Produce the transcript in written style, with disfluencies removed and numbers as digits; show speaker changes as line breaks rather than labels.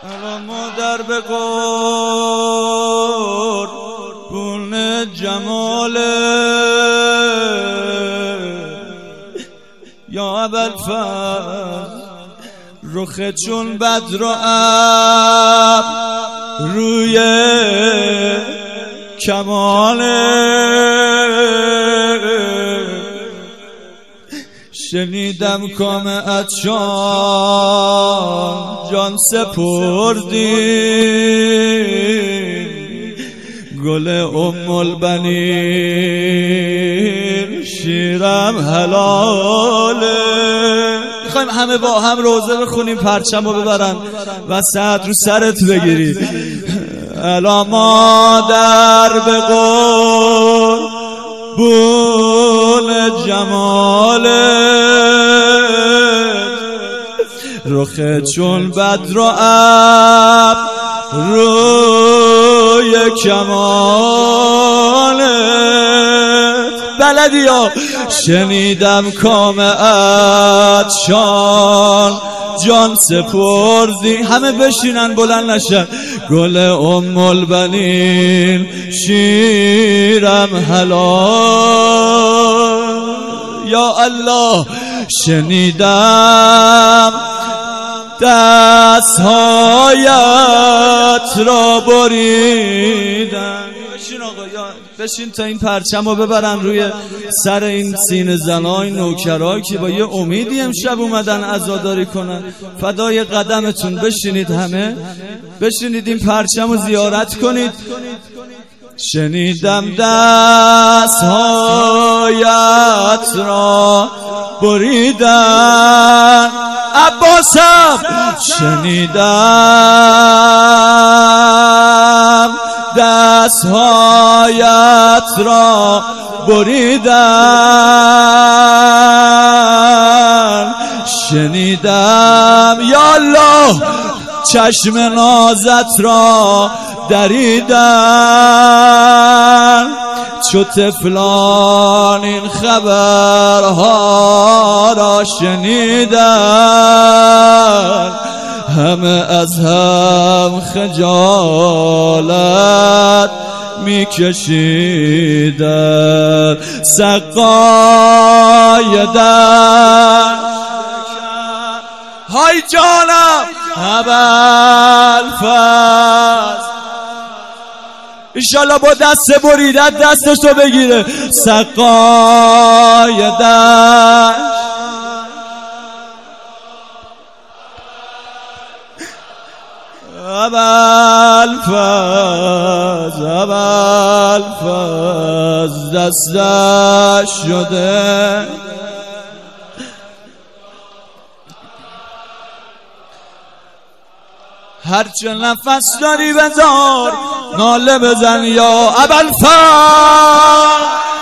الان مادر به قربون جماله یا ابوالفضل رخ چون بدر و ابر روی کماله شنیدم کام عطشان جان سپردی گل ام البنین شیرم حلاله. میخوایم همه با هم روزه بخونیم پرچم رو ببرن وسط رو سرت بگیری. الا مادر به قربون جمالت رخ چون بدر و ابر روی کمالت. بلدی ها شنیدم کام عطشان جان سپردی. همه بشینن بلند نشن. گل ام البنین شیرم حلال یا الله. شنیدم دستهایت را بریدن. بشین آقا بشین تا این پرچم رو ببرن روی سر این سینه زنای نوکرایی که با یه امیدی امشب اومدن عزاداری کنن. فدای قدمتون بشینید، همه بشینید این پرچم رو زیارت کنید. شنیدم دستهایت را بریدن عباسم. شنیدم دستهایت را بریدن. شنیدم یا الله چشم نازت را دریدن. چو طفلان این خبرها را شنیدن همه از هم خجالت میکشیدن. سقای در های جانم ابوالفضل انشالله با دست بریدت دستشو بگیره. سقای در ابوالفضل دستش شده. هر چه نفس داری بذار ناله بزن یا ابوالفضل.